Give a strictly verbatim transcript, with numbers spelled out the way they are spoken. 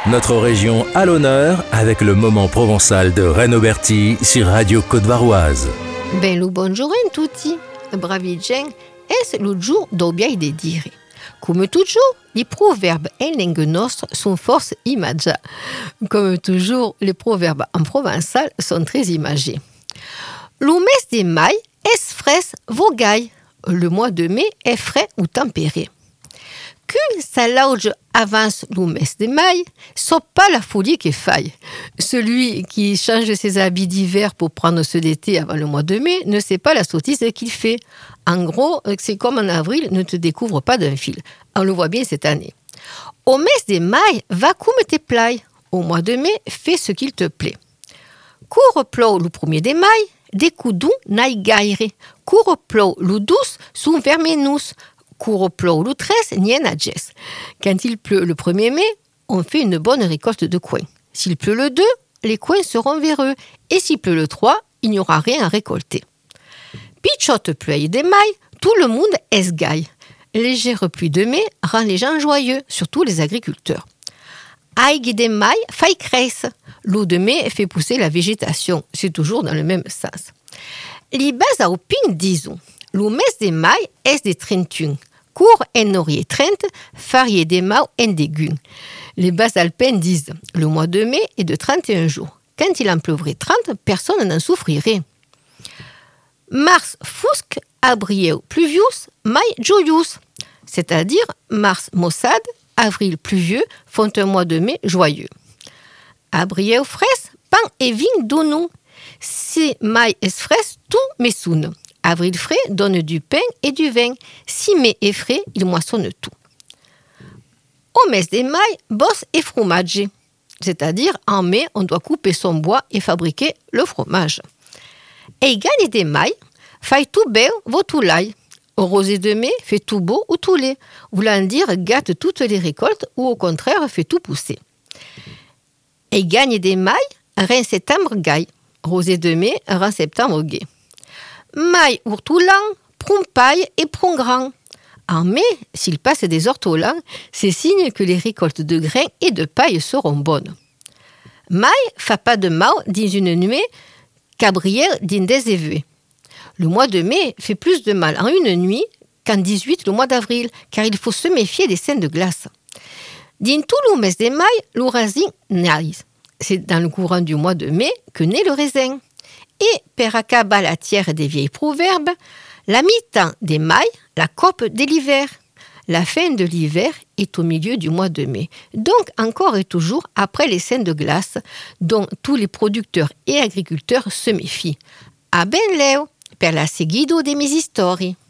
Notre région à l'honneur avec le moment provençal de Renaud Berti sur Radio Côte-Varoise. Ben lo bonjour a tutti, bravi gens, es lo giur d'obiai de dire. Come toujours, les proverbes en langue nostre sont force imagés. Comme toujours, les proverbes en provençal sont très imagés. Le mes de mai es fres vogai. Le mois de mai est frais ou tempéré. Qu'une salauge avance le mes de mai, c'est pas la folie qui faille. Celui qui change ses habits d'hiver pour prendre ceux d'été avant le mois de mai ne sait pas la sottise qu'il fait. En gros, c'est comme en avril, ne te découvre pas d'un fil. On le voit bien cette année. Au mes de mai, va comme te plaît. Au mois de mai, fais ce qu'il te plaît. Cours plou le premier de mai, des coups doux n'aille gaire. Cours plou le douze, sous vermenous. Cours plou le treize, nien à jess. Quand il pleut le premier mai, on fait une bonne récolte de coins. S'il pleut le deux, les coins seront véreux. Et s'il pleut le trois, il n'y aura rien à récolter. Pichotte pluie de mai, tout le monde est gaille. Légère pluie de mai rend les gens joyeux, surtout les agriculteurs. Aigui de mai fait cresse. L'eau de mai fait pousser la végétation. C'est toujours dans le même sens. Les bases alpines disent le mes de mai est de trente et un. Court en norier trente, farié de mau en dégun. Les bases alpines disent le mois de mai est de trente et un jours. Quand il en pleuvrait trente, personne n'en souffrirait. Mars fusc, abrieu pluvius, mai joyus. C'est-à-dire mars maussade, avril pluvieux font un mois de mai joyeux. Abrieu fres, pain et vin donou. Si mai est frais, tout messoun. Avril frais donne du pain et du vin. Si mai est frais, il moissonne tout. Au mes de mai, bosse et fromage. C'est-à-dire, en mai, on doit couper son bois et fabriquer le fromage. Et gagne de mai, fait tout beau, vaut tout l'ail. Au rosé de mai, fait tout beau ou tout laid. Voulant dire, gâte toutes les récoltes ou au contraire, fait tout pousser. Et gagne de mai, rein septembre gaille. Rosé de mai, rein septembre gai. Mai ourtoulan, prun paille et prun grand. En mai, s'il passe des ortolans, c'est signe que les récoltes de grains et de paille seront bonnes. Mai fa pas de mau dans une nuée qu'abrière din des éveux. Le mois de mai fait plus de mal en une nuit qu'en dix-huit le mois d'avril, car il faut se méfier des scènes de glace. Din tout le mes de mai, le raisin naïs. C'est dans le courant du mois de mai que naît le raisin. Et, per acaba la tière des vieilles proverbes, la mi-temps des mai, la cope de l'hiver. La fin de l'hiver est au milieu du mois de mai, donc encore et toujours après les scènes de glace, dont tous les producteurs et agriculteurs se méfient. A ben leo, per la seguido de mes histoires.